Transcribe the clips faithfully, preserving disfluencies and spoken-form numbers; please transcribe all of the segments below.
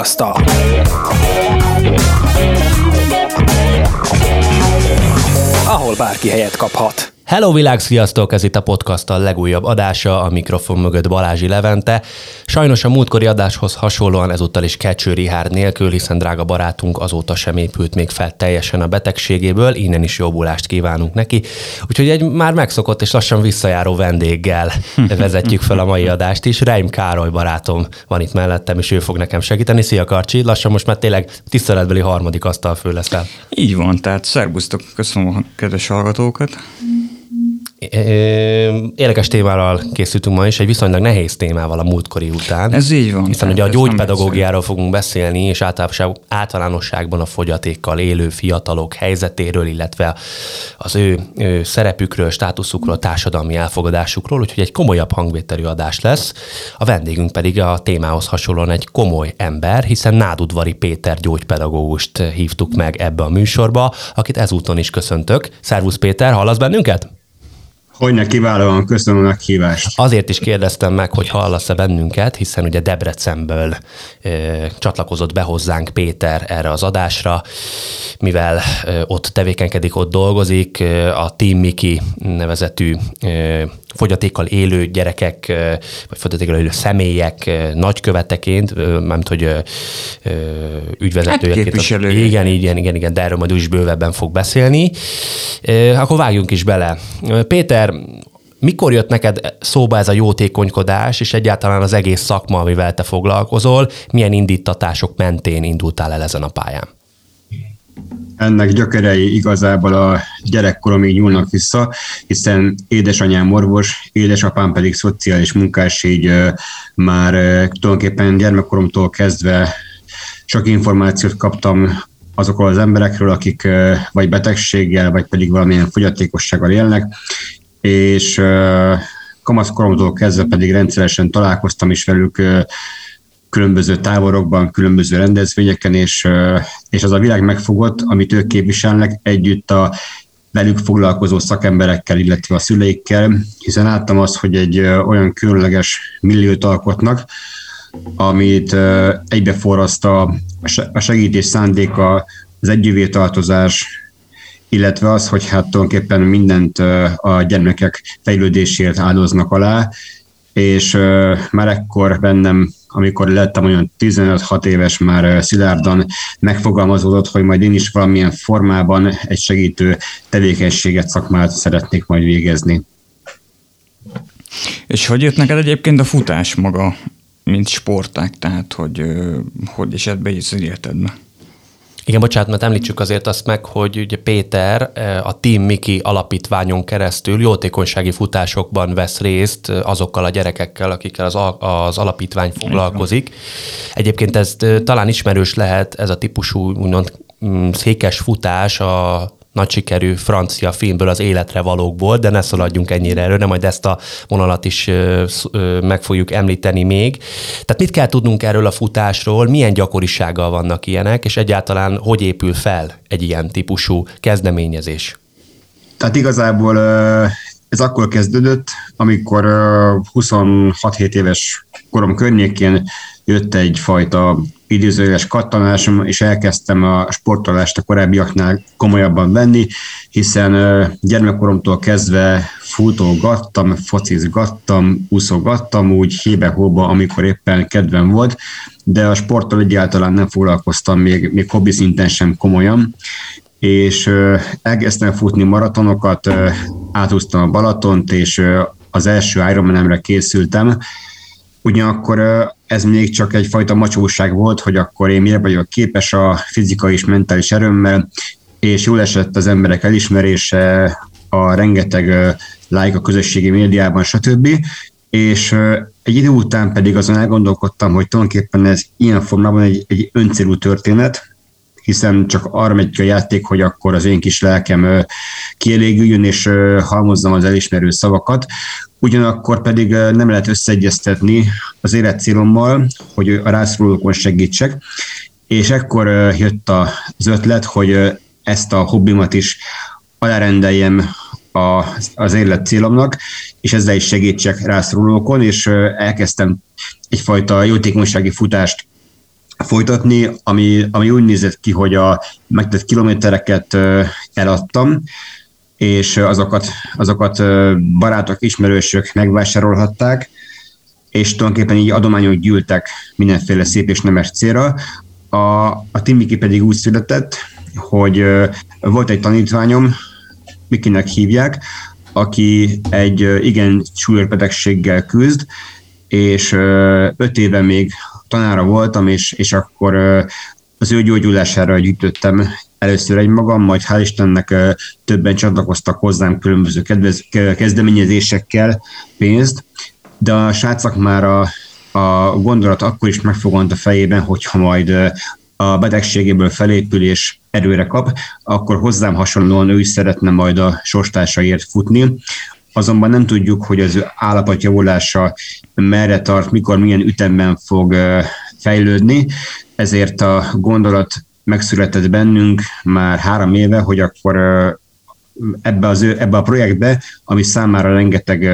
podcasta. Ahol bárki helyet kaphat. Hello világ, sziasztok! Ez itt a podcast a legújabb adása, a mikrofon mögött Balázsi Levente. Sajnos a múltkori adáshoz hasonlóan ezúttal is Kecső Richárd nélkül, hiszen drága barátunk azóta sem épült még fel teljesen a betegségéből, innen is jobbulást kívánunk neki. Úgyhogy egy már megszokott és lassan visszajáró vendéggel vezetjük fel a mai adást is. Reim Károly barátom van itt mellettem, és ő fog nekem segíteni. Szia Karcsi! Lassan most már tényleg tiszteletbeli harmadik asztalfő leszel. Így van, tehát szervusztok, köszönöm a kedves hallgatókat. Érdekes témával készültünk ma is, egy viszonylag nehéz témával a múltkori után. Ez így van. Hiszen ugye a gyógypedagógiáról fogunk beszélni, és általánosságban a fogyatékkal élő fiatalok helyzetéről, illetve az ő, ő szerepükről, státuszukról, társadalmi elfogadásukról, úgyhogy egy komolyabb hangvételű adás lesz. A vendégünk pedig a témához hasonlóan egy komoly ember, hiszen Nádudvari Péter gyógypedagógust hívtuk meg ebbe a műsorba, akit ezúton is köszöntök. Szervusz Péter, hallasz bennünket? Hogyne, kiválóan, köszönöm a meghívást. Azért is kérdeztem meg, hogy hallasz-e bennünket, hiszen ugye Debrecenből ö, csatlakozott be hozzánk Péter erre az adásra, mivel ö, ott tevékenykedik, ott dolgozik, ö, a Team Miki nevezetű ö, fogyatékkal élő gyerekek, ö, vagy fogyatékkal élő személyek ö, nagyköveteként, ö, mármint hogy ö, ö, ügyvezetőjeként. Hát képviselő. Igen, igen, igen, igen, de erről majd is bővebben fog beszélni. Ö, akkor vágjunk is bele. Péter, mikor jött neked szóba ez a jótékonykodás, és egyáltalán az egész szakma, amivel te foglalkozol, milyen indítatások mentén indultál el ezen a pályán? Ennek gyökerei igazából a gyerekkoromig nyúlnak vissza, hiszen édesanyám orvos, édesapám pedig szociális munkás, így már tulajdonképpen gyermekkoromtól kezdve sok információt kaptam azokról az emberekről, akik vagy betegséggel, vagy pedig valamilyen fogyatékossággal élnek, és kamaszkoromtól kezdve pedig rendszeresen találkoztam is velük különböző táborokban, különböző rendezvényeken, és, és az a világ megfogott, amit ők képviselnek együtt a velük foglalkozó szakemberekkel, illetve a szüleikkel, hiszen láttam azt, hogy egy olyan különleges milliót alkotnak, amit egybeforraszt a segítés szándéka, az együtttartozás, illetve az, hogy hát tulajdonképpen mindent a gyermekek fejlődésért áldoznak alá, és már ekkor bennem, amikor lettem olyan tizenöt-hat éves, már szilárdan megfogalmazódott, hogy majd én is valamilyen formában egy segítő tevékenységet, szakmát szeretnék majd végezni. És hogy jött neked egyébként a futás maga, mint sportág, tehát hogy, hogy is ebbe is az életedbe? Igen, bocsánat, mert említsük azért azt meg, hogy ugye Péter a Team Miki alapítványon keresztül jótékonysági futásokban vesz részt azokkal a gyerekekkel, akikkel az, az alapítvány foglalkozik. Egyébként ez talán ismerős lehet, ez a típusú úgymond székes futás a nagy sikerű francia filmből, az Életre valókból, de ne szaladjunk ennyire erről, de majd ezt a vonalat is meg fogjuk említeni még. Tehát mit kell tudnunk erről a futásról, milyen gyakorisággal vannak ilyenek, és egyáltalán hogy épül fel egy ilyen típusú kezdeményezés? Tehát igazából ez akkor kezdődött, amikor huszonhat-hét éves korom környékén jött egyfajta idézőjeles kattanásom, és elkezdtem a sportolást a korábbiaknál komolyabban venni, hiszen gyermekkoromtól kezdve futógattam, focizgattam, úszogattam, úgy hébe-hóba, amikor éppen kedvem volt, de a sporttal egyáltalán nem foglalkoztam, még, még hobbi szinten sem komolyan, és elkezdtem futni maratonokat, átúztam a Balatont, és az első Ironmanemre készültem. Ugyanakkor ez még csak egyfajta macsóság volt, hogy akkor én mire vagyok képes a fizikai és mentális erőmmel, és jól esett az emberek elismerése, a rengeteg like a közösségi médiában, stb. És egy idő után pedig azon elgondolkodtam, hogy tulajdonképpen ez ilyen formában egy, egy öncélú történet, hiszen csak arra megy ki a játék, hogy akkor az én kis lelkem kielégüljön, és halmozzam az elismerő szavakat. Ugyanakkor pedig nem lehet összeegyeztetni az életcélommal, hogy a rászorulókon segítsek, és ekkor jött az ötlet, hogy ezt a hobbimat is alárendeljem az élet célomnak, és ezzel is segítsek rászorulókon, és elkezdtem egyfajta jótékonysági futást folytatni, ami, ami úgy nézett ki, hogy a megtett kilométereket eladtam, és azokat, azokat barátok, ismerősök megvásárolhatták, és tulajdonképpen így adományok gyűltek mindenféle szép és nemes célra. A, a Team Miki pedig úgy született, hogy volt egy tanítványom, Mikinek hívják, aki egy igen súlyos betegséggel küzd, és öt éve még tanára voltam, és, és akkor az ő gyógyulására gyűjtöttem először egy magam, majd hál' Istennek többen csatlakoztak hozzám különböző kedvez, kezdeményezésekkel pénzt, de a srácok már a, a gondolat akkor is megfogant a fejében, hogyha majd a betegségéből felépül és erőre kap, akkor hozzám hasonlóan ő is szeretne majd a sorstársaért futni. Azonban nem tudjuk, hogy az ő állapot javulása merre tart, mikor, milyen ütemben fog fejlődni, ezért a gondolat megszületett bennünk már három éve, hogy akkor ebbe, az ő, ebbe a projektbe, ami számára rengeteg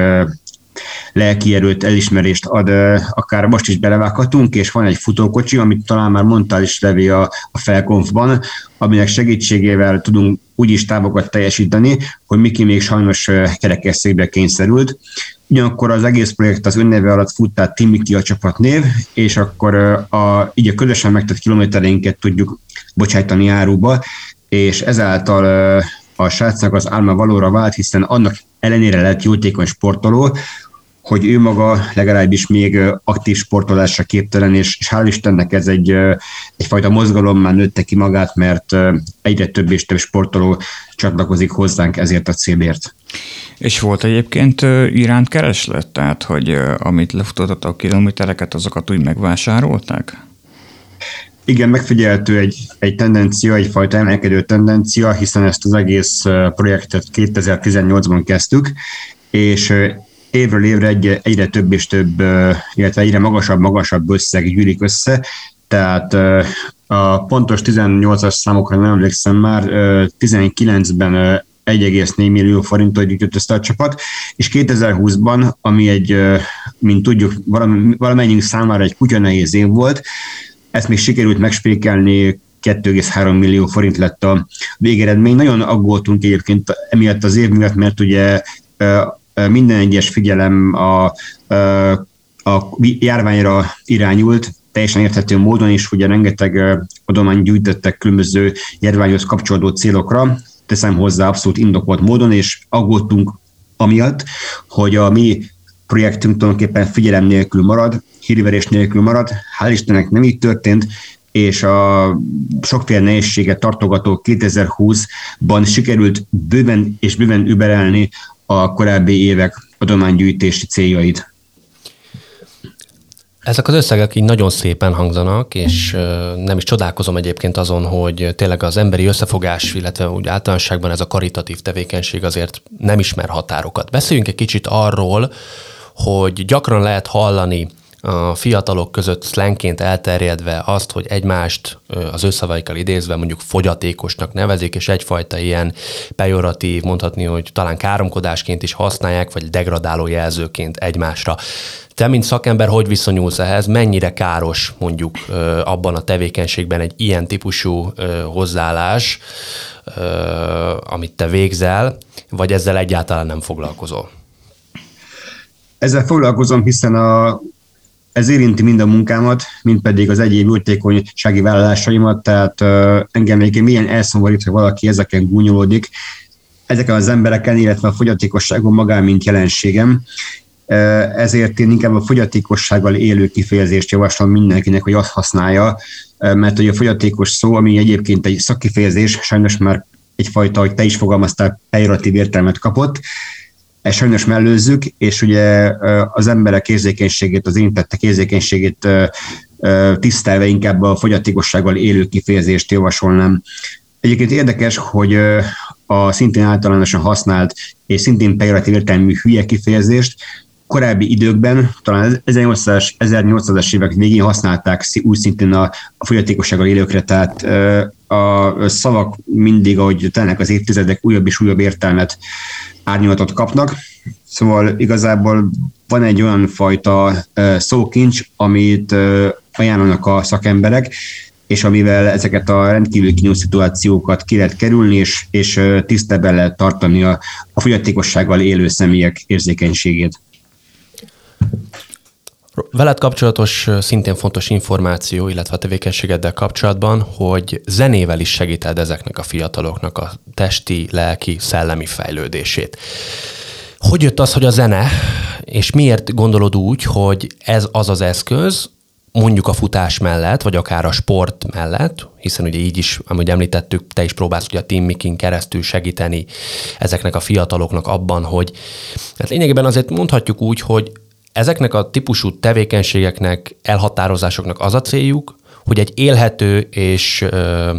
lelki erőt, elismerést ad, akár most is belevághatunk, és van egy futókocsi, amit talán már mondtál is, Levi, a, a Felkonfban, aminek segítségével tudunk úgyis távokat teljesíteni, hogy Miki még sajnos kerekesszékbe kényszerült. Ugyanakkor az egész projekt az önneve alatt fut, tehát Team Miki a csapatnév, és akkor a, így a közösen megtett kilométereinket tudjuk bocsájtani áruba, és ezáltal a srácnak az álma valóra vált, hiszen annak ellenére lett jótékony sportoló, hogy ő maga legalábbis még aktív sportolásra képtelen, és, és hál' Istennek ez egy, egyfajta mozgalommá nőtte ki magát, mert egyre több és több sportoló csatlakozik hozzánk ezért a célért. És volt egyébként iránt kereslet? Tehát, hogy amit lefutottatok a kilométereket, azokat úgy megvásárolták? Igen, megfigyelhető egy, egy tendencia, egyfajta emelkedő tendencia, hiszen ezt az egész projektet kétezer-tizennyolcban kezdtük, és évről évre egy, egyre több és több, illetve egyre magasabb, magasabb összeg gyűlik össze, tehát a pontos tizennyolcas számokra nem emlékszem már, tizenkilencben egy egész négy millió forintot gyűjtött össze a csapat, és kétezer-húszban, ami egy, mint tudjuk, valamennyiünk számára egy kutya nehéz év volt, ezt még sikerült megspékelni, két egész három millió forint lett a végeredmény. Nagyon aggódtunk egyébként emiatt az év miatt, mert ugye minden egyes figyelem a, a járványra irányult, teljesen érthető módon is, ugye rengeteg adományt gyűjtöttek különböző járványhoz kapcsolódó célokra, teszem hozzá abszolút indokolt módon, és aggódtunk amiatt, hogy a mi projektünk tulajdonképpen figyelem nélkül marad, hírverés nélkül marad. Hál' Istennek nem így történt, és a sokféle nehézséget tartogató kétezer-húszban sikerült bőven és bőven überelni a korábbi évek adománygyűjtési céljait. Ezek az összegek így nagyon szépen hangzanak, és nem is csodálkozom egyébként azon, hogy tényleg az emberi összefogás, illetve úgy általánosságban ez a karitatív tevékenység azért nem ismer határokat. Beszéljünk egy kicsit arról, hogy gyakran lehet hallani a fiatalok között szlengként elterjedve azt, hogy egymást az összavaikkal idézve mondjuk fogyatékosnak nevezik, és egyfajta ilyen pejoratív, mondhatni, hogy talán káromkodásként is használják, vagy degradáló jelzőként egymásra. Te, mint szakember, hogy viszonyulsz ehhez? Mennyire káros mondjuk abban a tevékenységben egy ilyen típusú hozzáállás, amit te végzel, vagy ezzel egyáltalán nem foglalkozol? Ezzel foglalkozom, hiszen a ez érinti mind a munkámat, mind pedig az egyéb jótékonysági vállalásaimat, tehát uh, engem egyébként milyen elszomorít, hogy valaki ezeken gúnyolódik, ezeken az embereken, illetve a fogyatékosságon magán, mint jelenségem. Uh, ezért én inkább a fogyatékossággal élő kifejezést javaslom mindenkinek, hogy azt használja, uh, mert hogy a fogyatékos szó, ami egyébként egy szakkifejezés, sajnos már egyfajta, hogy te is fogalmaztál, pejoratív értelmet kapott, ezt sajnos mellőzzük, és ugye az emberek érzékenységét, az érintettek érzékenységét tisztelve inkább a fogyatékossággal élő kifejezést javasolnám. Egyébként érdekes, hogy a szintén általánosan használt és szintén pejoratív értelmű hülye kifejezést korábbi időkben, talán ezernyolcszázas évek végén használták úgy szintén a, a fogyatékossággal élőkre, tehát a szavak mindig, ahogy telnek az évtizedek, újabb és újabb értelmet, árnyalatot kapnak. Szóval igazából van egy olyan fajta szókincs, amit ajánlanak a szakemberek, és amivel ezeket a rendkívül kínos szituációkat ki lehet kerülni, és, és tisztában lehet tartani a, a fogyatékossággal élő személyek érzékenységét. Veled kapcsolatos szintén fontos információ, illetve a tevékenységeddel kapcsolatban, hogy zenével is segíted ezeknek a fiataloknak a testi, lelki, szellemi fejlődését. Hogy jött az, hogy a zene, és miért gondolod úgy, hogy ez az az eszköz, mondjuk a futás mellett, vagy akár a sport mellett, hiszen ugye így is, amúgy említettük, te is próbálsz ugye a Team Mikin keresztül segíteni ezeknek a fiataloknak abban, hogy hát lényegében azért mondhatjuk úgy, hogy ezeknek a típusú tevékenységeknek, elhatározásoknak az a céljuk, hogy egy élhető és ö,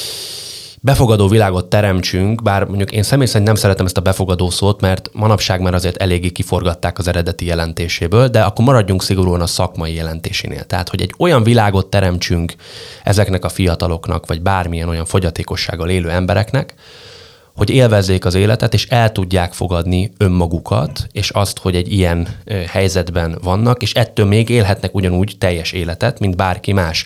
befogadó világot teremtsünk, bár mondjuk én személy szerint nem szeretem ezt a befogadó szót, mert manapság már azért eléggé kiforgatták az eredeti jelentéséből, de akkor maradjunk szigorúan a szakmai jelentésénél. Tehát, hogy egy olyan világot teremtsünk ezeknek a fiataloknak, vagy bármilyen olyan fogyatékossággal élő embereknek, hogy élvezzék az életet, és el tudják fogadni önmagukat, és azt, hogy egy ilyen helyzetben vannak, és ettől még élhetnek ugyanúgy teljes életet, mint bárki más.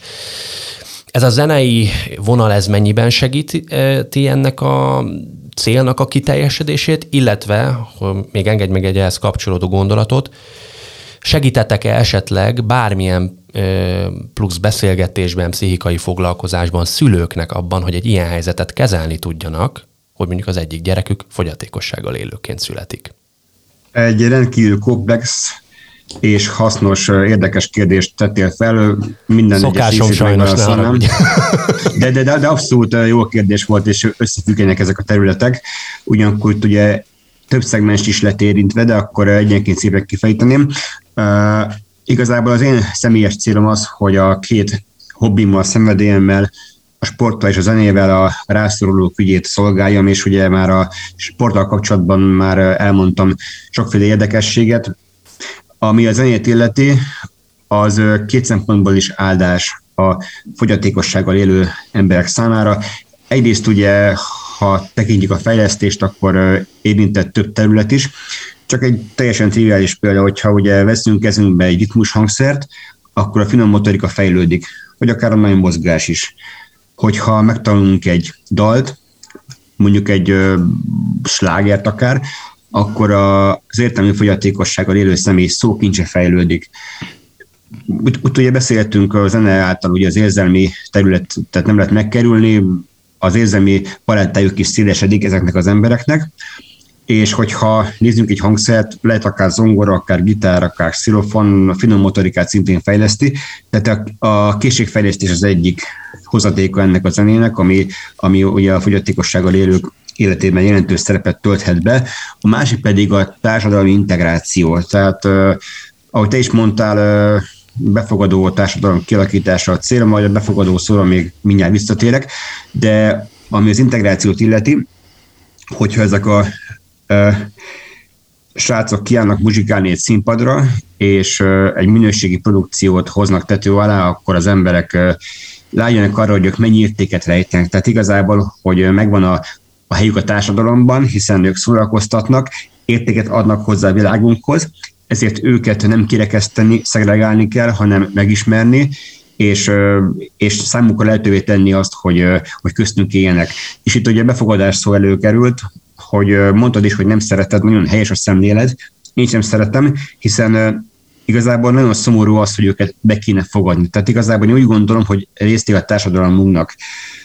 Ez a zenei vonal, ez mennyiben segíti ennek a célnak a kiteljesedését, illetve, hogy még engedj meg egy ehhez kapcsolódó gondolatot, segítettek-e esetleg bármilyen plusz beszélgetésben, pszichikai foglalkozásban szülőknek abban, hogy egy ilyen helyzetet kezelni tudjanak, hogy mondjuk az egyik gyerekük fogyatékossággal élőként születik? Egy rendkívül komplex és hasznos, érdekes kérdést tettél fel. Minden Szokásom sajnos, ne haragudj. De, de, de, de abszolút jó kérdés volt, és összefüggenek ezek a területek. Ugyanakkor ugye több szegmens is lett érintve, de akkor egyenként szépen kifejteném. Uh, igazából az én személyes célom az, hogy a két hobbimmal, szenvedélyemmel, a sporttal és a zenével a rászorulók ügyét szolgáljam, és ugye már a sporttal kapcsolatban már elmondtam sokféle érdekességet. Ami a zenét illeti, az két szempontból is áldás a fogyatékossággal élő emberek számára. Egyrészt ugye, ha tekintjük a fejlesztést, akkor érintett több terület is. Csak egy teljesen triviális példa, hogyha ugye veszünk kezünkbe egy ritmus hangszert, akkor a finom motorika fejlődik, vagy akár a nagy mozgás is. Hogyha megtanulunk egy dalt, mondjuk egy ö, slágert akár, akkor az értelmi fogyatékossággal élő személy szókincse fejlődik. Ut- ut- ugye beszéltünk a zene által, ugye az érzelmi területet nem lehet megkerülni, az érzelmi palettájuk is szélesedik ezeknek az embereknek, és hogyha nézzünk egy hangszert, lehet akár zongora, akár gitár, akár xilofon, a finom motorikát szintén fejleszti, tehát a, a készségfejlesztés az egyik hozatéka ennek a zenének, ami, ami ugye a fogyatékossággal élők életében jelentős szerepet tölthet be. A másik pedig a társadalmi integráció. Tehát, uh, ahogy te is mondtál, uh, befogadó társadalom kialakítása a cél, majd a befogadó szóra még mindjárt visszatérek, de ami az integrációt illeti, hogyha ezek a uh, srácok kiállnak muzsikálni egy színpadra, és uh, egy minőségi produkciót hoznak tető alá, akkor az emberek uh, látjanak arra, hogy ők mennyi értéket rejtenek. Tehát igazából, hogy megvan a, a helyük a társadalomban, hiszen ők szórakoztatnak, értéket adnak hozzá a világunkhoz, ezért őket nem kirekeszteni, szegregálni kell, hanem megismerni, és, és számukra lehetővé tenni azt, hogy, hogy köztünk éljenek. És itt ugye a befogadás szó előkerült, hogy mondtad is, hogy nem szereted, nagyon helyes a szemlélet, én sem szeretem, hiszen igazából nagyon szomorú az, hogy őket be kéne fogadni. Tehát igazából én úgy gondolom, hogy részt a társadalmunknak.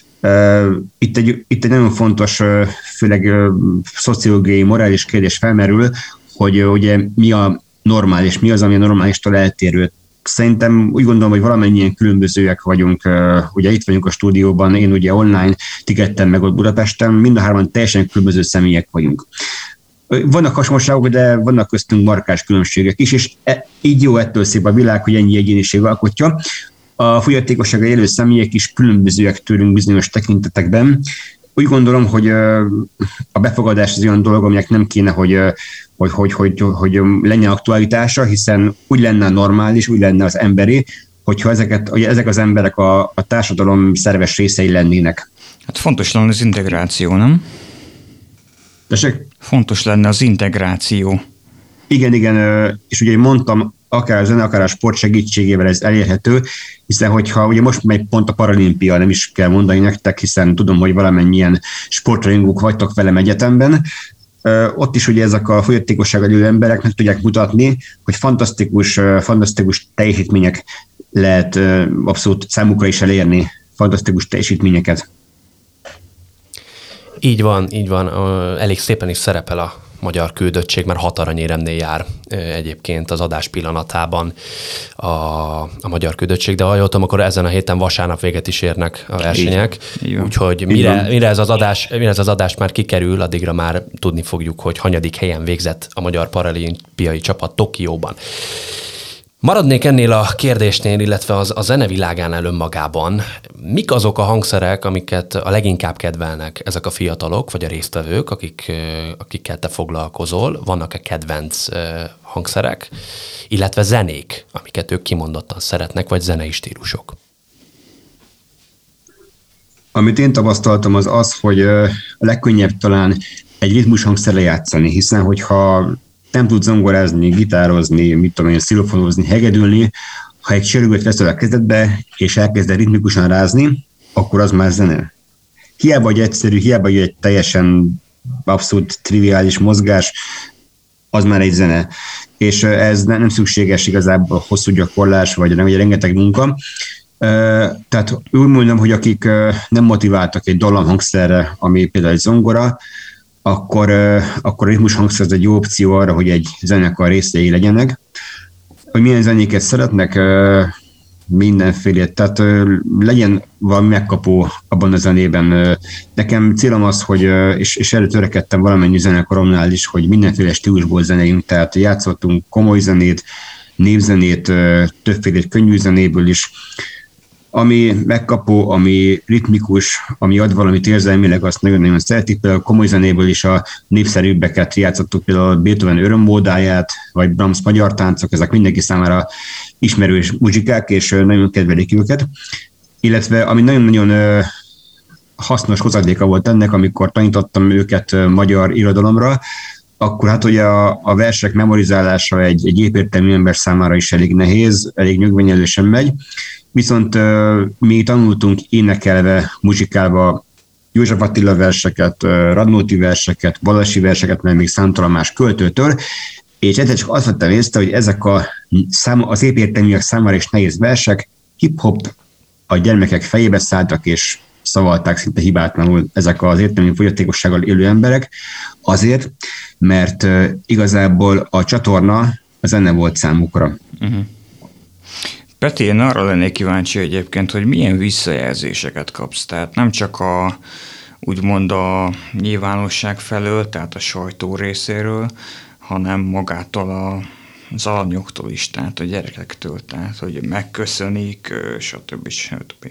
Itt egy, itt egy nagyon fontos, főleg szociológiai, morális kérdés felmerül, hogy ugye mi a normális, mi az, ami a normálistól eltérő. Szerintem úgy gondolom, hogy valamennyien különbözőek vagyunk. Ugye itt vagyunk a stúdióban, én ugye online tikettem meg ott Budapesten, mind a hárman teljesen különböző személyek vagyunk. Vannak hasonlóságok, de vannak köztünk markáns különbségek is, és e, így jó, ettől szép a világ, hogy ennyi egyéniség alkotja. A fogyatékossággal élő személyek is különbözőek tőlünk bizonyos tekintetekben. Úgy gondolom, hogy a befogadás az olyan dolog, aminek nem kéne, hogy, hogy, hogy, hogy, hogy lenne aktualitása, hiszen úgy lenne normális, úgy lenne az emberi, hogyha ezeket, hogy ezek az emberek a, a társadalom szerves részei lennének. Hát fontos lenne az integráció, nem? Tessék? Fontos lenne az integráció. Igen, igen, és ugye mondtam, akár a zene, akár a sport segítségével ez elérhető, hiszen hogyha ugye most megy pont a paralimpia, nem is kell mondani nektek, hiszen tudom, hogy valamennyien sportrajongók vagytok velem egyetemben, ott is ugye ezek a fogyatékossággal élő emberek meg tudják mutatni, hogy fantasztikus, fantasztikus teljesítmények lehet abszolút számukra is elérni, fantasztikus teljesítményeket. Így van, így van. Elég szépen is szerepel a magyar küldöttség, mert hat aranyéremnél jár egyébként az adás pillanatában a, a magyar küldöttség, de ha jól tudom, akkor ezen a héten vasárnap véget is érnek a versenyek. Úgyhogy mire, mire, ez az adás, mire ez az adás már kikerül, addigra már tudni fogjuk, hogy hanyadik helyen végzett a magyar paralimpiai csapat Tokióban. Maradnék ennél a kérdésnél, illetve az, a zenevilágánál önmagában. Mik azok a hangszerek, amiket a leginkább kedvelnek ezek a fiatalok, vagy a résztvevők, akik, akikkel te foglalkozol? Vannak-e kedvenc hangszerek, illetve zenék, amiket ők kimondottan szeretnek, vagy zenei stílusok? Amit én tapasztaltam, az az, hogy a legkönnyebb talán egy ritmus hangszerre játszani, hiszen hogyha nem tud zongorázni, gitározni, mit tudom én, szilofonozni, hegedülni, ha egy csörgőt veszel a kezedbe, és elkezded ritmikusan rázni, akkor az már zene. Hiába vagy egyszerű, hiába vagy egy teljesen abszolút triviális mozgás, az már egy zene. És ez nem szükséges igazából hosszú gyakorlás, vagy nem, vagy rengeteg munka. Tehát úgy mondom, hogy akik nem motiváltak egy dallamhangszerre, ami például egy zongora, akkor, akkor a ritmus hangszer az egy jó opció arra, hogy egy zenekar részei legyenek. Hogy milyen zenéket szeretnek, mindenfélét, tehát legyen valami megkapó abban a zenében. Nekem célom az, hogy, és, és erre törekedtem valamennyi zenekaromnál is, hogy mindenféle stílusból zenéljünk, tehát játszottunk komoly zenét, népzenét, többféle könnyű zenéből is. Ami megkapó, ami ritmikus, ami ad valamit érzelmileg, azt nagyon-nagyon szeretik. Például a komoly zenéből is a népszerűbbeket játszottuk, például Beethoven örömmódáját, vagy Brahms magyar táncok, ezek mindenki számára ismerős muzsikák, és nagyon kedvelik őket. Illetve ami nagyon-nagyon hasznos hozadéka volt ennek, amikor tanítottam őket magyar irodalomra, akkor hát ugye a, a versek memorizálása egy, egy épértelmű ember számára is elég nehéz, elég nyögvenyelősen megy. Viszont uh, mi tanultunk énekelve, muzsikálva József Attila verseket, uh, Radnóti verseket, Balassi verseket, mert még számtalan más költőtől, és egyszer csak azt vettem észre, hogy ezek a szám, az épértelműek számára is nehéz versek hip-hop a gyermekek fejébe szálltak, és szavalták szinte hibátlanul ezek az értelmi fogyatékossággal élő emberek, azért, mert uh, igazából a csatorna a zene volt számukra. Uh-huh. Peti, én arra lennék kíváncsi egyébként, hogy milyen visszajelzéseket kapsz. Tehát nem csak a, úgymond a nyilvánosság felől, tehát a sajtó részéről, hanem magától a, az alanyoktól is, tehát a gyerekektől, tehát hogy megköszönik, stb. stb.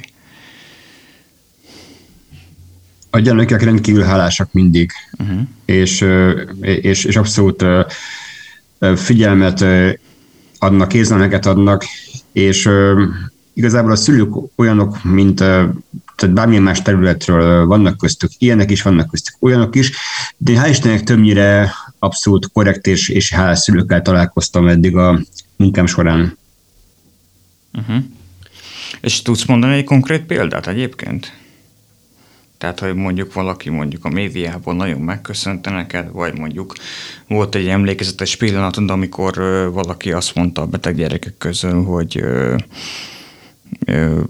A gyermekek rendkívül hálásak mindig, uh-huh. és, és, és abszolút figyelmet adnak, kézlemeket adnak, és uh, igazából a szülők olyanok, mint uh, tehát bármilyen más területről uh, vannak köztük, ilyenek is vannak köztük, olyanok is, de hál' Istennek többnyire abszolút korrekt és, és hálás szülőkkel találkoztam eddig a munkám során. Uh-huh. És tudsz mondani egy konkrét példát egyébként? Tehát, hogy mondjuk valaki mondjuk a médiából nagyon megköszönte neked, vagy mondjuk volt egy emlékezetes pillanatod, amikor ö, valaki azt mondta a beteg gyerekek közül, hogy ö, ö,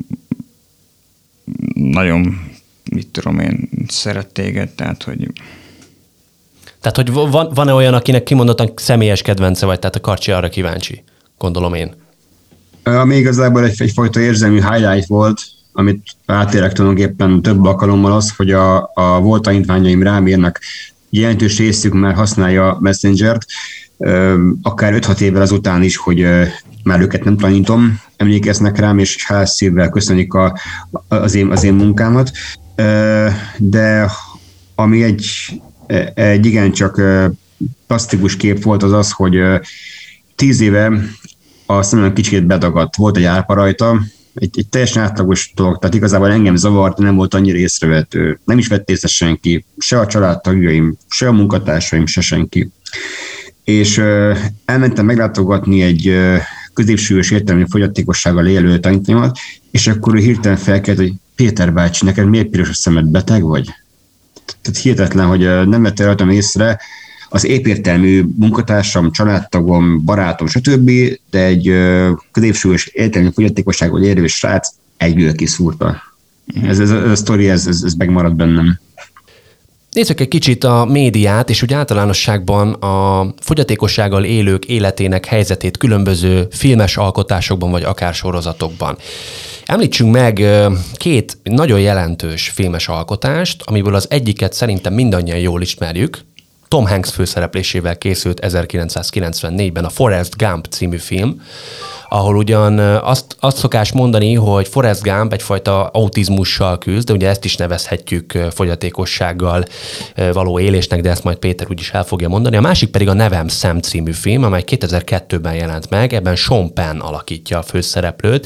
nagyon, mit tudom én, szeret téged, tehát, hogy... Tehát, hogy van, van-e olyan, akinek kimondottan személyes kedvence vagy, tehát a Karcsi arra kíváncsi, gondolom én. Ami igazából egy, egyfajta érzelmű highlight volt, amit átérek tulajdonképpen több alkalommal az, hogy a, a volt tanítványaim rám írnak, jelentős részük már használja Messengert, akár öt-hat évvel azután is, hogy már őket nem tanítom, emlékeznek rám, és hálás szívvel köszönik a, az, én, az én munkámat. De ami egy, egy igencsak plastikus kép volt, az az, hogy tíz éve a szemem kicsit bedagadt, volt egy árpa rajta, Egy, egy teljesen átlagos dolog, tehát igazából engem zavart, nem volt annyira észrevehető. Nem is vett észre senki, se a családtagjaim, se a munkatársaim, se senki. és uh, elmentem meglátogatni egy uh, középsúlyos értelmi fogyatékossággal élő tanítványomat, és akkor ő hirtelen felkelt, hogy Péter bácsi, neked miért piros a szemed, beteg vagy? Tehát hihetetlen, hogy uh, nem vette rajtam észre, az épértelmű munkatársam, családtagom, barátom, stb., de egy uh, középsúlyos értelmi fogyatékossággal élő srác egyből kiszúrta. Ez, ez, ez a sztori, ez, ez, ez megmaradt bennem. Nézzük egy kicsit a médiát, és úgy általánosságban a fogyatékossággal élők életének helyzetét különböző filmes alkotásokban, vagy akár sorozatokban. Említsünk meg két nagyon jelentős filmes alkotást, amiből az egyiket szerintem mindannyian jól ismerjük. Tom Hanks főszereplésével készült ezerkilencszázkilencvennégyben a Forrest Gump című film, ahol ugyan azt, azt szokás mondani, hogy Forrest Gump egyfajta autizmussal küzd, de ugye ezt is nevezhetjük fogyatékossággal való élésnek, de ezt majd Péter úgyis el fogja mondani. A másik pedig a Nevem Sam című film, amely kétezer-kettőben jelent meg, ebben Sean Penn alakítja a főszereplőt.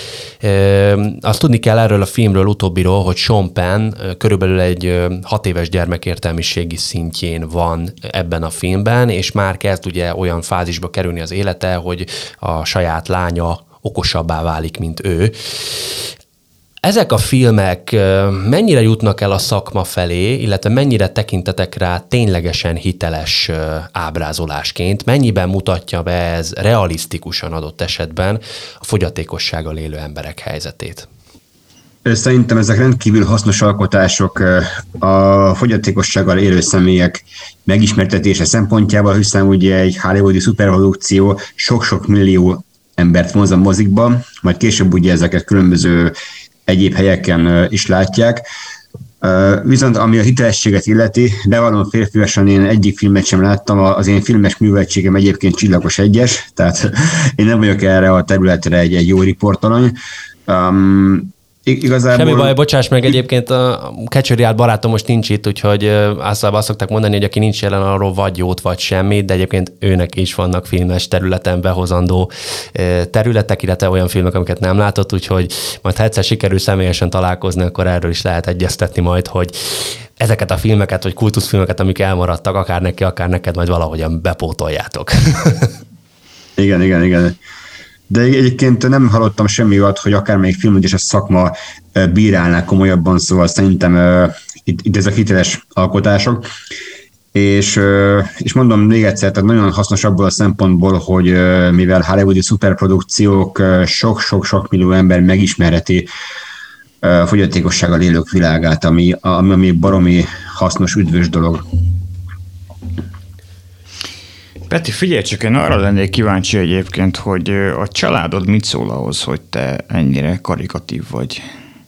Azt tudni kell erről a filmről, utóbbiról, hogy Sean Penn körülbelül egy hat éves gyermekértelmiségi szintjén van ebben a filmben, és már kezd ugye olyan fázisba kerülni az élete, hogy a saját lánya okosabbá válik, mint ő. Ezek a filmek mennyire jutnak el a szakma felé, illetve mennyire tekintetek rá ténylegesen hiteles ábrázolásként, mennyiben mutatja be ez realisztikusan adott esetben a fogyatékossággal élő emberek helyzetét? Szerintem ezek rendkívül hasznos alkotások a fogyatékossággal élő személyek megismertetése szempontjából, hiszen ugye egy hollywoodi szuperprodukció sok-sok millió embert vonz a mozikba, majd később ugye ezeket különböző egyéb helyeken is látják. Viszont ami a hitelességet illeti, bevallom férfiasan, én egyik filmet sem láttam, az én filmes műveltségem egyébként csillagos egyes, tehát én nem vagyok erre a területre egy, egy jó riportalany. Um, Igazából... Semmi baj, bocsáss meg, egyébként a Kecsőriát barátom most nincs itt, úgyhogy általában azt szokták mondani, hogy aki nincs jelen, arról vagy jót, vagy semmit, de egyébként őnek is vannak filmes területen behozandó területek, illetve olyan filmek, amiket nem látott, úgyhogy majd ha egyszer sikerül személyesen találkozni, akkor erről is lehet egyeztetni majd, hogy ezeket a filmeket, vagy kultuszfilmeket, amik elmaradtak, akár neki, akár neked, majd valahogyan bepótoljátok. Igen, igen, igen. De egyébként nem hallottam semmi olyat, hogy akármelyik filmet is a szakma bírálná komolyabban, szóval szerintem uh, itt, itt ezek hiteles alkotások. És, uh, és mondom még egyszer, tehát nagyon hasznos abból a szempontból, hogy uh, mivel hollywoodi szuperprodukciók uh, sok-sok-sok millió ember megismerheti uh, fogyatékossággal élők világát, ami, ami, ami baromi hasznos, üdvös dolog. Peti, figyelj csak, én arra lennék kíváncsi egyébként, hogy a családod mit szól ahhoz, hogy te ennyire karikatív vagy?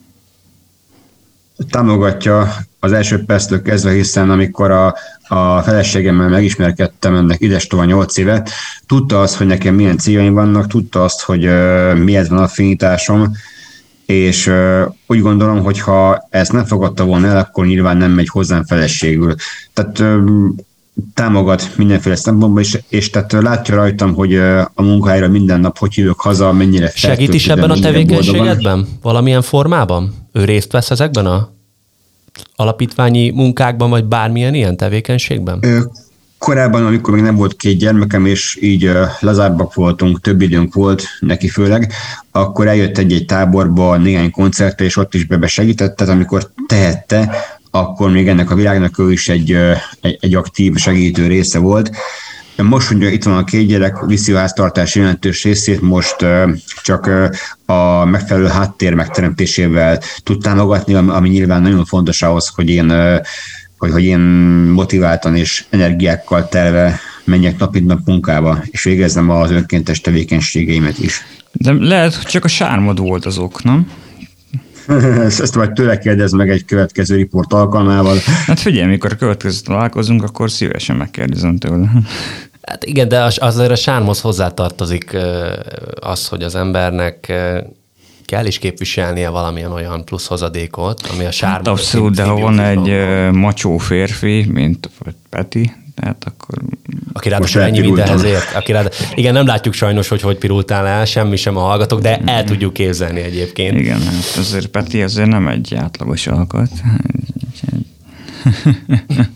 Támogatja az első perctől kezdve, hiszen amikor a, a feleségemmel megismerkedtem, ennek idestova nyolc éve, tudta azt, hogy nekem milyen céljaim vannak, tudta azt, hogy uh, miért van affinitásom, és uh, úgy gondolom, hogy ha ezt nem fogadta volna el, akkor nyilván nem megy hozzám feleségül. Tehát uh, támogat mindenféle szempontból, és, és tehát látja rajtam, hogy a munkahelyre minden nap hogy jövök haza, mennyire feltöltődöm. Segít is ebben a tevékenységedben? Valamilyen formában? Ő részt vesz ezekben a alapítványi munkákban, vagy bármilyen ilyen tevékenységben? Korábban, amikor még nem volt két gyermekem, és így lazábbak voltunk, több időnk volt neki főleg, akkor eljött egy-egy táborba, néhány koncertre, és ott is bebesegített, tehát amikor tehette, akkor még ennek a világnak ő is egy, egy, egy aktív segítő része volt. Most, hogy itt van a két gyerek, viszi a háztartás jelentős részét, most csak a megfelelő háttér megteremtésével tud támogatni, ami nyilván nagyon fontos ahhoz, hogy én, hogy, hogy én motiváltan és energiákkal telve menjek nap mint nap munkába, és végezzem az önkéntes tevékenységeimet is. De lehet, hogy csak a sármod volt az ok, nem? Ezt majd tőle kérdezz meg egy következő riport alkalmával. Hát figyelj, mikor a következő találkozunk, akkor szívesen megkérdezem tőle. Hát igen, de azért a sármhoz hozzátartozik az, hogy az embernek kell is képviselnie valamilyen olyan plusz hozadékot, ami a sármot. Hát abszolút, de ha van egy macsó férfi, mint Peti, tehát akkor... Aki ráadásul ennyi mindenhez ért. Aki rád... Igen, nem látjuk sajnos, hogy hogy pirultál el, semmi sem a hallgatók, de el tudjuk képzelni egyébként. Igen, hát azért Peti azért nem egy átlagos alkat.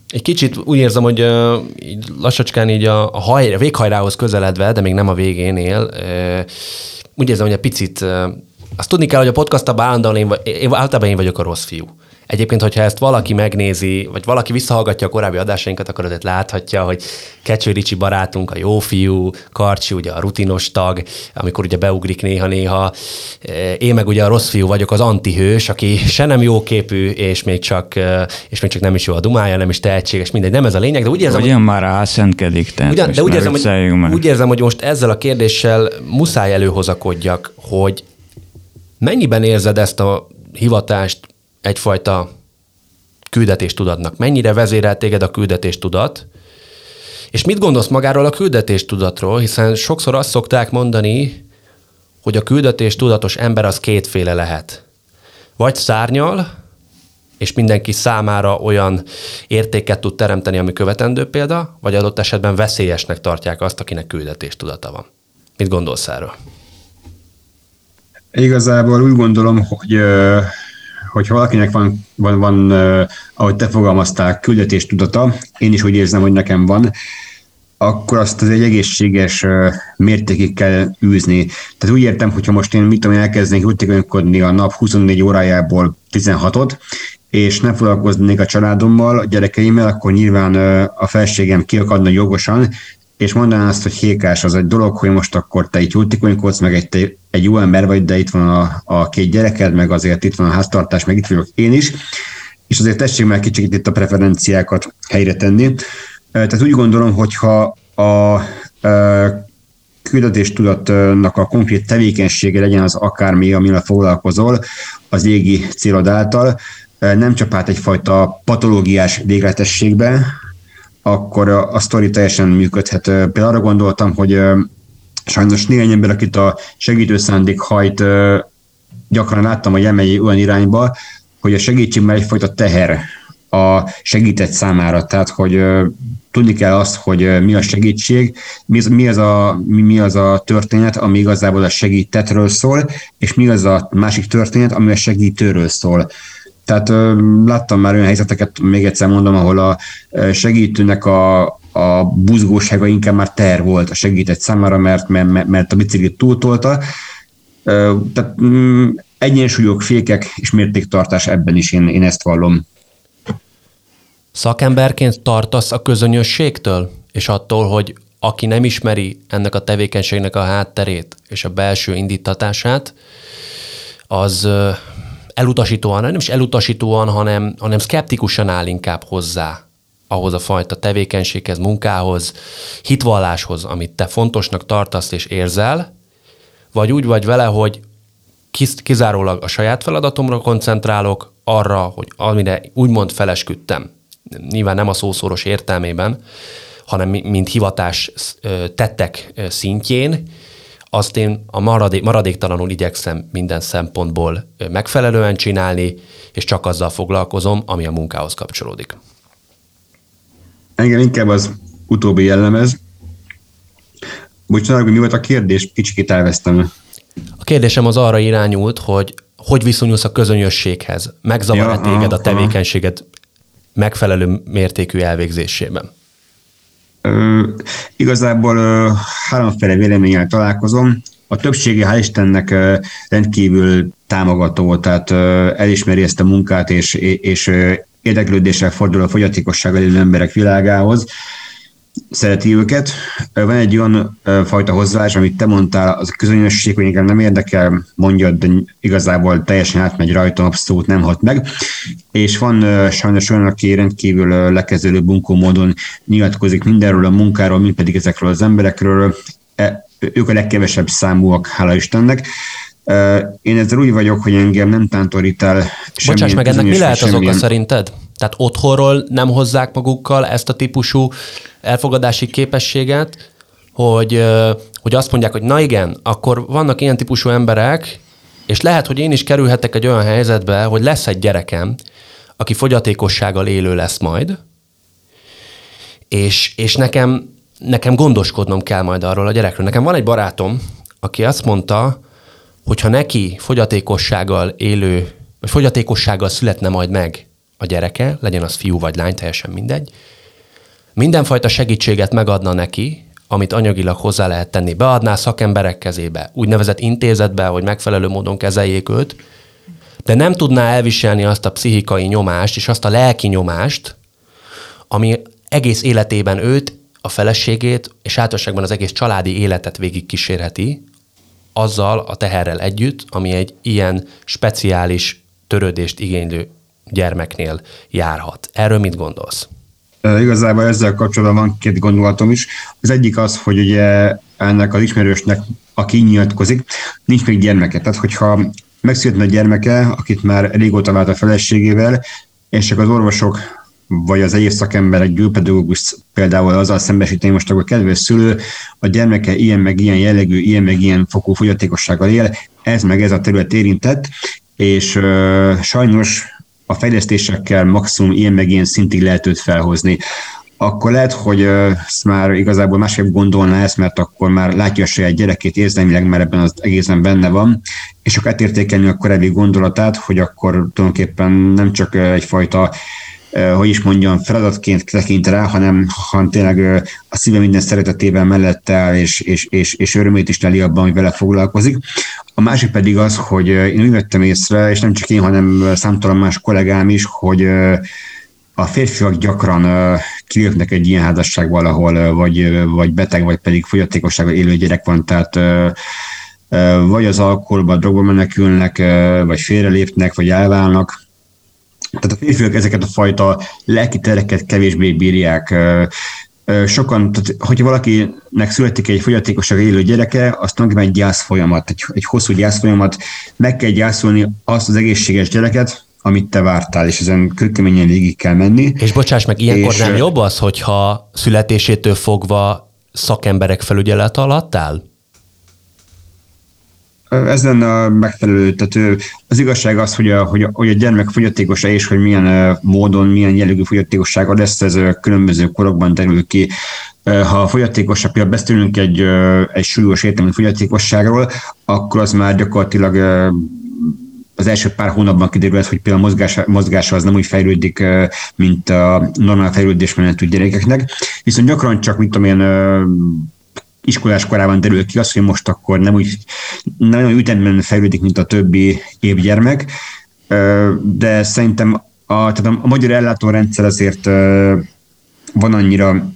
Egy kicsit úgy érzem, hogy uh, így lassacskán így a, a, haj, a véghajrához közeledve, de még nem a végénél, uh, úgy érzem, hogy egy picit, uh, azt tudni kell, hogy a podcastban állandóan én, én, általában én vagyok a rossz fiú. Egyébként, hogyha ezt valaki megnézi, vagy valaki visszahallgatja a korábbi adásainkat, akkor azért láthatja, hogy Kecső Ricsi barátunk, a jó fiú, Karcsi ugye a rutinos tag, amikor ugye beugrik néha-néha. Én meg ugye a rossz fiú vagyok, az antihős, aki se nem jóképű, és még csak, és még csak nem is jó a dumája, nem is tehetséges, mindegy, nem ez a lényeg, de úgy érzem, Ugyan hogy... már álszentkedik, tehát ugyan, de úgy érzem, hogy, úgy érzem, hogy most ezzel a kérdéssel muszáj előhozakodjak, hogy mennyiben érzed ezt a hivatást egyfajta küldetéstudatnak? Mennyire vezérel téged a küldetéstudat? És mit gondolsz magáról a küldetéstudatról? Hiszen sokszor azt szokták mondani, hogy a küldetéstudatos ember az kétféle lehet. Vagy szárnyal, és mindenki számára olyan értéket tud teremteni, ami követendő példa, vagy adott esetben veszélyesnek tartják azt, akinek küldetéstudata van. Mit gondolsz erről? Igazából úgy gondolom, hogy hogyha valakinek van, van, van ahogy te fogalmaztál, küldetéstudata, én is úgy érzem, hogy nekem van, akkor azt az egy egészséges mértékig kell űzni. Tehát úgy értem, hogyha most én mit tudom, elkezdenék jótékonykodni a nap huszonnégy órájából tizenhatot, és nem foglalkoznék a családommal, a gyerekeimmel, akkor nyilván a felségem kiakadna jogosan, és mondaná azt, hogy hékás az egy dolog, hogy most akkor te itt jótékonykodsz, meg egy, egy jó ember vagy, de itt van a, a két gyereked, meg azért itt van a háztartás, meg itt vagyok én is, és azért tessék már kicsit itt a preferenciákat helyre tenni. Tehát úgy gondolom, hogyha a, a küldetéstudatnak a konkrét tevékenysége legyen az akármi, amivel foglalkozol az égi célod által, nem csapát egyfajta patológiás végletességbe, akkor a sztori teljesen működhet. Például arra gondoltam, hogy sajnos néhány ember, akit a segítő szándék hajt, gyakran láttam, hogy elmegy olyan irányba, hogy a segítség már egyfajta teher a segített számára. Tehát, hogy tudni kell azt, hogy mi a segítség, mi az, mi az, a, mi az a történet, ami igazából a segítettről szól, és mi az a másik történet, ami a segítőről szól. Tehát láttam már olyan helyzeteket, még egyszer mondom, ahol a segítőnek a, a buzgósága inkább már teher volt a segített számára, mert, mert, mert a biciklit túltolta. Tehát egyensúlyok, fékek és mértéktartás, ebben is én, én ezt vallom. Szakemberként tartasz a közönösségtől, és attól, hogy aki nem ismeri ennek a tevékenységnek a hátterét és a belső indítatását, az elutasítóan, nem is elutasítóan, hanem, hanem szkeptikusan áll inkább hozzá ahhoz a fajta tevékenységhez, munkához, hitvalláshoz, amit te fontosnak tartasz és érzel, vagy úgy vagy vele, hogy kizárólag a saját feladatomra koncentrálok, arra, hogy amire úgymond felesküdtem, nyilván nem a szószoros értelmében, hanem mint hivatás tettek szintjén, azt én a maradék, maradéktalanul igyekszem minden szempontból megfelelően csinálni, és csak azzal foglalkozom, ami a munkához kapcsolódik. Engem inkább az utóbbi jellemez. Bocsánat, mi volt a kérdés? Kicsit elvesztem. A kérdésem az arra irányult, hogy hogy viszonyulsz a közönösséghez? Megzavar-e ja, téged a tevékenységed megfelelő mértékű elvégzésében? Ö, igazából ö, háromféle véleménnyel találkozom. A többsége, hál' Istennek ö, rendkívül támogató, tehát ö, elismeri ezt a munkát, és, és ö, érdeklődéssel fordul a fogyatékossággal élő emberek világához. Szereti őket. Van egy olyan ö, fajta hozzáállás, amit te mondtál, az a közönösség, hogy nekem nem érdekel, mondjad, de igazából teljesen átmegy rajta, abszolút nem hat meg. És van ö, sajnos olyan, aki rendkívül ö, lekezelő, bunkó módon nyilatkozik mindenről a munkáról, mint pedig ezekről az emberekről. E, ők a legkevesebb számúak, hála Istennek. Én ezzel úgy vagyok, hogy engem nem tántorít el semmilyen. Bocsáss meg, ennek mi lehet az oka szerinted? Tehát otthonról nem hozzák magukkal ezt a típusú elfogadási képességet, hogy, hogy azt mondják, hogy na igen, akkor vannak ilyen típusú emberek, és lehet, hogy én is kerülhetek egy olyan helyzetbe, hogy lesz egy gyerekem, aki fogyatékossággal élő lesz majd, és, és nekem, nekem gondoskodnom kell majd arról a gyerekről. Nekem van egy barátom, aki azt mondta, hogyha neki fogyatékossággal élő, vagy fogyatékossággal születne majd meg a gyereke, legyen az fiú vagy lány, teljesen mindegy, mindenfajta segítséget megadna neki, amit anyagilag hozzá lehet tenni. Beadná szakemberek kezébe, úgynevezett intézetbe, hogy megfelelő módon kezeljék őt, de nem tudná elviselni azt a pszichikai nyomást és azt a lelki nyomást, ami egész életében őt, a feleségét és általánosságban az egész családi életet végigkísérheti, azzal a teherrel együtt, ami egy ilyen speciális törődést igénylő gyermeknél járhat. Erről mit gondolsz? Igazából ezzel kapcsolatban van két gondolatom is. Az egyik az, hogy ugye ennek az ismerősnek, aki nyilatkozik, nincs még gyermeke. Tehát, hogyha megszületne a gyermeke, akit már régóta vált a feleségével, és csak az orvosok vagy az egyéb szakemberek, gyógypedagógus például azzal szembesíteni, most akkor kedves szülő, a gyermeke ilyen meg ilyen jellegű, ilyen meg ilyen fokú fogyatékossággal él, ez meg ez a terület érintett, és uh, sajnos a fejlesztésekkel maximum ilyen meg ilyen szintig lehet őt felhozni. Akkor lehet, hogy uh, ezt már igazából másképp gondolná ezt, mert akkor már látja a saját gyerekét, érzelmileg már ebben az egészen benne van, és akkor átértékelni a korábbi gondolatát, hogy akkor tulajdonképpen nem csak uh, egyfajta hogy is mondjam, feladatként tekint rá, hanem, hanem tényleg a szíve minden szeretetével mellette áll, és, és, és, és örömét is leli abban, hogy vele foglalkozik. A másik pedig az, hogy én úgy vettem észre, és nem csak én, hanem számtalan más kollégám is, hogy a férfiak gyakran kilépnek egy ilyen házasságból, ahol vagy, vagy beteg, vagy pedig fogyatékossággal élő gyerek van, tehát vagy az alkoholba, drogba menekülnek, vagy félrelépnek, vagy elválnak. Tehát a férfiak ezeket a fajta lelki tereket kevésbé bírják. Sokan, tehát, hogyha valakinek születik egy fogyatékossággal élő gyereke, azt meg egy gyász folyamat, egy, egy hosszú gyász folyamat, meg kell gyászolni azt az egészséges gyereket, amit te vártál, és ezen kőkeményen végig kell menni. És bocsáss meg, ilyenkor és, nem jobb az, hogyha születésétől fogva szakemberek felügyelet alatt áll? Ez lenne a megfelelő. Tehát az igazság az, hogy a, hogy a, hogy a gyermek fogyatékos-e, és hogy milyen módon, milyen jellegű fogyatékossága lesz, ez különböző korokban derül ki. Ha a fogyatékosság, például beszélünk egy, egy súlyos értelmű fogyatékosságról, akkor az már gyakorlatilag az első pár hónapban kiderül, hogy például a mozgás, mozgása az nem úgy fejlődik, mint a normál fejlődésmenetű gyerekeknek. Viszont gyakran csak, mint amilyen iskolás korában derül ki az, hogy most akkor nem úgy, nem olyan ütemben fejlődik, mint a többi évgyermek, de szerintem a, tehát a magyar ellátórendszer azért van annyira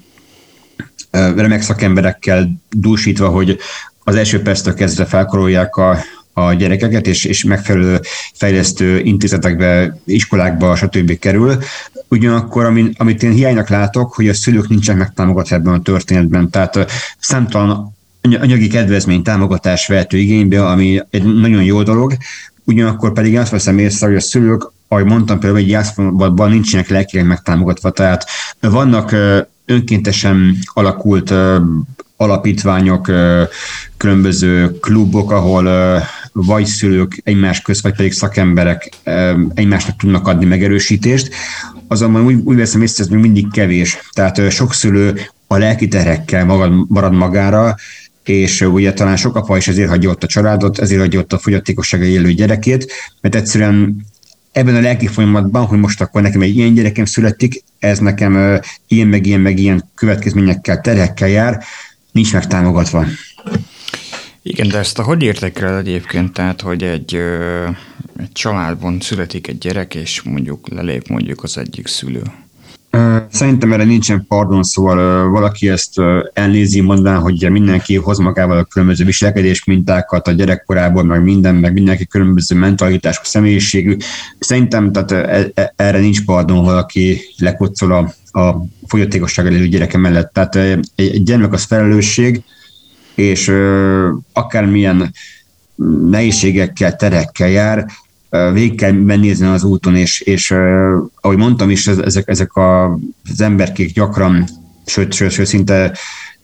remek szakemberekkel dúsítva, hogy az első perctől kezdve felkarolják a, a gyerekeket, és, és megfelelő fejlesztő intézetekbe, iskolákba, stb. Kerül. Ugyanakkor, amit, amit én hiánynak látok, hogy a szülők nincsenek megtámogatva ebben a történetben. Tehát számtalan anyagi kedvezmény, támogatás vehető igénybe, ami egy nagyon jó dolog. Ugyanakkor pedig azt veszem észre, hogy a szülők, ahogy mondtam, például egy gyászfolyamatban nincsenek lelkileg megtámogatva. Tehát vannak önkéntesen alakult alapítványok, különböző klubok, ahol vagy szülők egymás közt, vagy pedig szakemberek egymásnak tudnak adni megerősítést. Azonban úgy, úgy veszem észre, ez még mindig kevés. Tehát sok szülő a lelki terhekkel magad, marad magára, és ugye talán sok apa is ezért hagyja ott a családot, ezért hagyja ott a fogyatékossággal élő gyerekét, mert egyszerűen ebben a lelki folyamatban, hogy most akkor nekem egy ilyen gyerekem születik, ez nekem ilyen meg ilyen meg ilyen következményekkel, terhekkel jár, nincs megtámogatva. Igen, de ezt a hogy értékel egyébként, tehát, hogy egy, egy családban születik egy gyerek, és mondjuk lelép mondjuk az egyik szülő? Szerintem erre nincsen pardon, szóval valaki ezt elnézi, mondván, hogy mindenki hoz magával a különböző viselkedés mintákat a gyerekkorából, meg minden, meg mindenki különböző mentalitású, személyiségű. Szerintem tehát erre nincs pardon, valaki lekocol a, a fogyatékossággal élő gyereke mellett. Tehát egy gyermek az felelősség, és akármilyen nehézségekkel, terekkel jár, végig kell mennézni az úton, és, és ahogy mondtam is, ezek, ezek az emberkék gyakran, sőt, sőt, sőt, szinte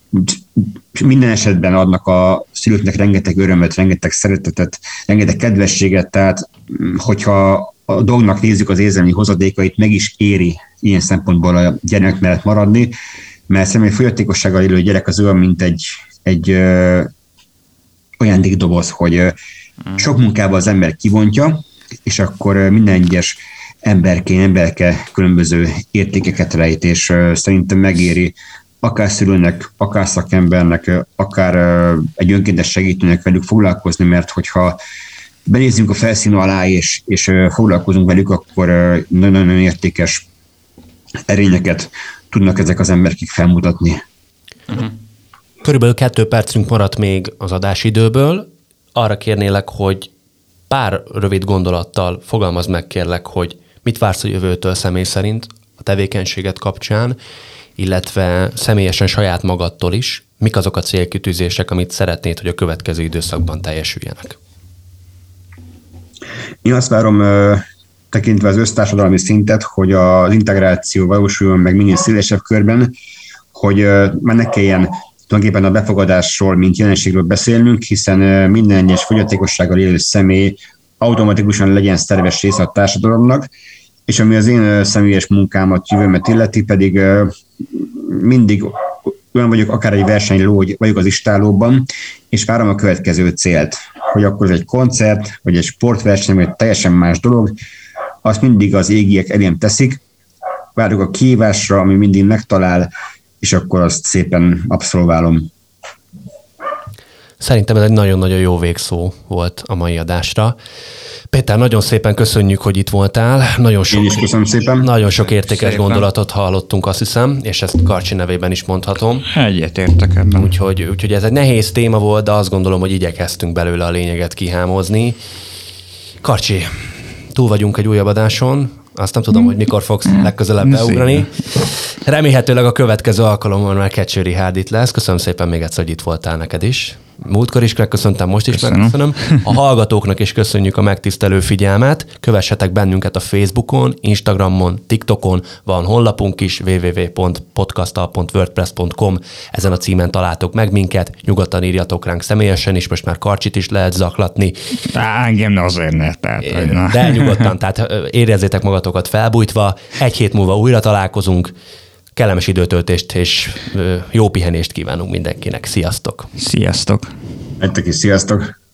minden esetben adnak a szülőknek rengeteg örömet, rengeteg szeretetet, rengeteg kedvességet, tehát hogyha a dolgnak nézzük az érzelmi hozadékait, meg is éri ilyen szempontból a gyermek mellett maradni, mert személy fogyatékossággal élő gyerek az olyan, mint egy, egy ö, ajándékdoboz, hogy ö, sok munkában az ember kivontja, és akkor minden egyes emberként, emberke különböző értékeket rejt, és szerintem megéri akár szülőnek, akár szakembernek, akár egy önkéntes segítőnek velük foglalkozni, mert hogyha benézzünk a felszín alá, és, és foglalkozunk velük, akkor nagyon-nagyon értékes erényeket tudnak ezek az emberek felmutatni. Uh-huh. Körülbelül kettő percünk maradt még az adásidőből. Arra kérnélek, hogy pár rövid gondolattal fogalmazd meg, kérlek, hogy mit vársz a jövőtől személy szerint a tevékenységet kapcsán, illetve személyesen saját magadtól is, mik azok a célkitűzések, amit szeretnéd, hogy a következő időszakban teljesüljenek? Én azt várom, tekintve az össztársadalmi szintet, hogy az integráció valósuljon meg minél szélesebb körben, hogy már ne kelljen tulajdonképpen a befogadásról, mint jelenségről beszélnünk, hiszen minden egyes fogyatékossággal élő személy automatikusan legyen szerves része a társadalomnak, és ami az én személyes munkámat, jövőmet illeti, pedig mindig olyan vagyok, akár egy versenyló vagyok az istálóban, és várom a következő célt, hogy akkor ez egy koncert, vagy egy sportverseny, vagy egy teljesen más dolog, azt mindig az égiek elém teszik, várjuk a kihívásra, ami mindig megtalál, és akkor azt szépen abszolválom. Szerintem ez egy nagyon-nagyon jó végszó volt a mai adásra. Péter, nagyon szépen köszönjük, hogy itt voltál. Nagyon sok, Én is köszönöm szépen. Nagyon sok értékes szépen. gondolatot hallottunk, azt hiszem, és ezt Karcsi nevében is mondhatom. Egyet értek ebben. Úgyhogy, úgyhogy ez egy nehéz téma volt, de azt gondolom, hogy igyekeztünk belőle a lényeget kihámozni. Karcsi, túl vagyunk egy újabb adáson. Azt nem tudom, hogy mikor fogsz legközelebb beugrani. Remélhetőleg a következő alkalommal már Kecső Richárd itt lesz. Köszönöm szépen még egyszer, hogy itt voltál neked is. Múltkor is megköszöntem, most is Köszönöm. megköszönöm. A hallgatóknak is köszönjük a megtisztelő figyelmet. Kövessetek bennünket a Facebookon, Instagramon, TikTokon, van honlapunk is, double-u double-u double-u pont podcastal pont wordpress pont com. Ezen a címen találtok meg minket, nyugodtan írjatok ránk személyesen is, most már Karcsit is lehet zaklatni. Á, engem ne azért ne. Tehát, hogy na. De nyugodtan, tehát érezzétek magatokat felbújtva. Egy hét múlva újra találkozunk. Kellemes időtöltést és jó pihenést kívánunk mindenkinek. Sziasztok! Sziasztok! Nektek is sziasztok!